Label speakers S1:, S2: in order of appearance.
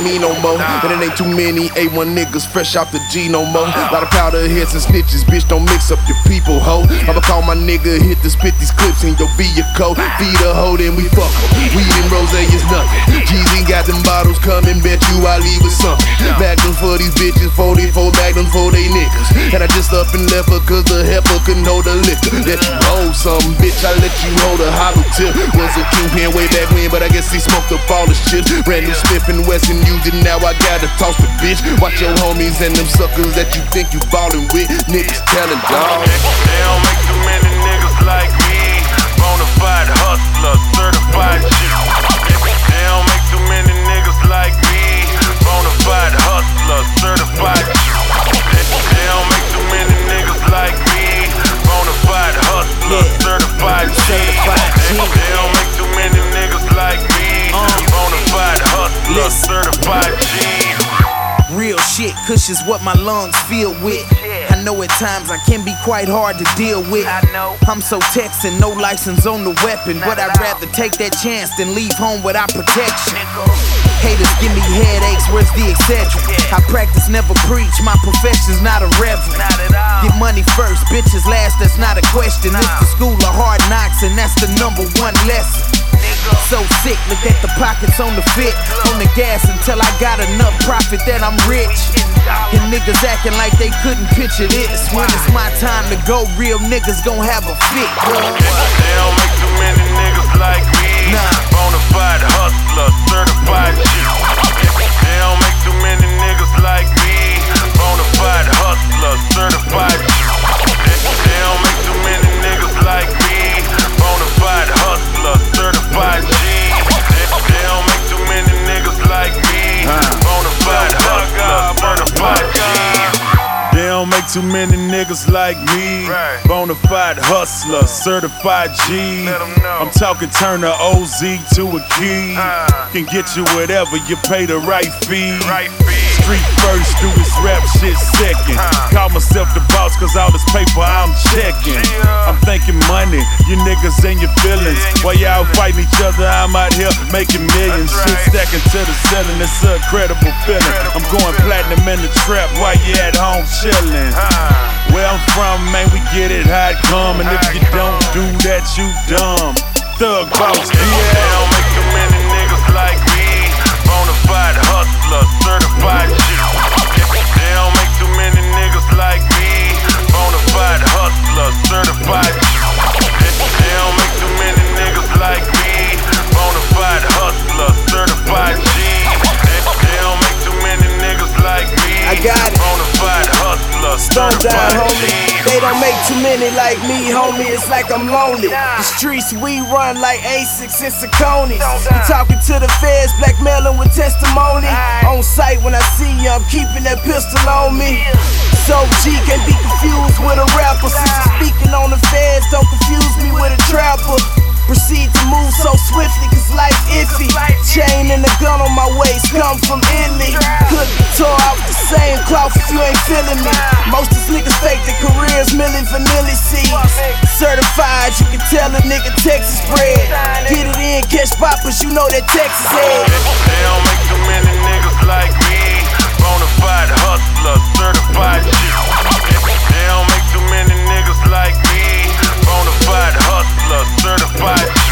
S1: me no more. And it ain't too many A1 niggas fresh out the G no more. Lot of powder heads and snitches, bitch, don't mix up your people, ho. I'ma call my nigga, hit to spit these clips in your vehicle. Feed a hoe, then we fuck em. Weed and rose is nothing. Jeezy got them bottles coming, bet you I leave with something. Magnum for these bitches, 44 Magnums for they niggas. And I just up and left her cause the heifer couldn't hold the liquor. Let you hold something, bitch, I let you hold a hollow tip. Was a kingpin way back when, but I guess he smoked up all his chips. Brand new Smith and Wesson used it, now I gotta toss the bitch. Watch your homies and them suckers that you think you ballin' with. Niggas tellin' dawg.
S2: They don't make too many niggas like me. Bonafide hustler, certified shit. They don't make too many niggas like me. Bonafide hustler, certified shit. They don't make too many niggas like me. Bonafide hustler, certified shit. They don't make too many niggas like me. Bonafide hustler, certified shit.
S3: Real shit, kush is what my lungs feel with. I know at times I can be quite hard to deal with. I'm so Texan, no license on the weapon, but I'd rather take that chance than leave home without protection. Haters give me headaches, where's the etc? I practice, never preach, my profession's not a reverend. Get money first, bitches last, that's not a question. It's the school of hard knocks and that's the #1 lesson. So sick, look at the pockets on the fit, on the gas until I got enough profit that I'm rich. And niggas acting like they couldn't picture this. When it's my time to go, real niggas gon' have a fit.
S2: They don't make too many niggas like me. Bonafide hustler, certified shit. They don't make too many niggas like me. Bonafide hustler, certified shit. They don't make too many niggas like me. Bonafide hustler, certified shit. They don't make too many niggas like me. Bonafide hustler, certified shit. They don't make too many niggas like me. Bonafide hustler, certified G. I'm talking turn the OZ to a key. Can get you whatever, you pay the right fee. Street first, do this rap shit second. Call myself the boss cause all this paper I'm checking. I'm thinking money, you niggas and your feelings. While y'all fighting each other, I'm out here making millions. Shit stacking to the ceiling, it's an incredible feeling. I'm going platinum in the trap while you at home chillin'. Where I'm from, man, we get it how it come. And if you don't do that, you dumb. Thug boss, yeah. They don't make too many niggas like me. Bonafide hustler, certified shit. They don't make too many niggas like me. Bonafide hustler, certified shit. They don't make too many niggas like me. Bonafide hustler, certified shit. They don't make too many niggas like me.
S3: I got it.
S2: Bonafide hustler,
S3: Stone down,
S2: certified
S3: homie.
S2: shit.
S3: They don't make too many like me, homie. It's like I'm lonely. The streets we run like Asics and Saucony's. You talking to the feds, blackmailing with testimony. On sight when I see you, I'm keeping that pistol on me. So G can't be confused with a rapper. Since you're speaking on the feds, don't confuse me with a trapper. Proceed to move so swiftly cause life's iffy. Chain and the gun on my waist come from Italy. Could be tore out the same cloth if you ain't feeling me. Most of these niggas fake their careers, milling vanilla seeds. Certified, you can tell a nigga Texas bred. Get it in, catch poppers, you know that Texas head.
S2: They don't make too many niggas like me. Bonafide hustler, certified shit. They don't make too many niggas like me. Bonafide hustler, certified shit.